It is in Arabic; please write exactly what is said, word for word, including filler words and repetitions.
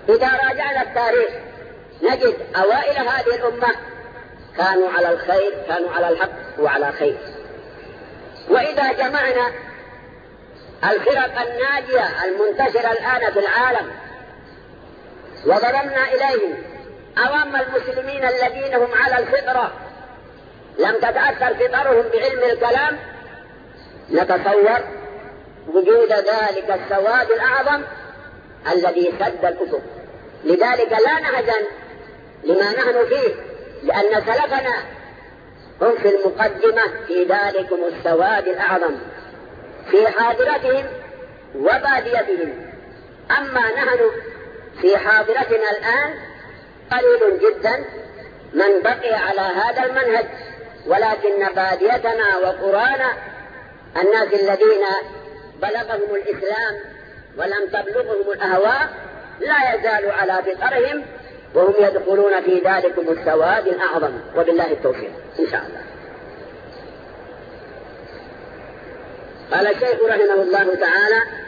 إذا راجعنا التاريخ نجد أوائل هذه الأمة كانوا على الخير، كانوا على الحق وعلى خير. وإذا جمعنا الفرق الناجية المنتشرة الآن في العالم وضربنا إليهم أوام المسلمين الذين هم على الفطرة لم تتأثر فطرهم بعلم الكلام، نتصور وجود ذلك السواد الأعظم الذي سد الأفق. لذلك لا نحزن لما نحن فيه، لأن سلفنا هم في المقدمة في ذلكم السواد الأعظم في حاضرتهم وباديتهم. أما نحن في حاضرتنا الآن قليل جدا من بقي على هذا المنهج، ولكن باديتنا وقرانا الناس الذين بلغهم الإسلام ولم تبلغهم الأهواء لا يزالوا على فطرهم وهم يدخلون في ذلكم السواد الأعظم، وبالله التوفيق إن شاء الله. قال الشيخ رحمه الله تعالى: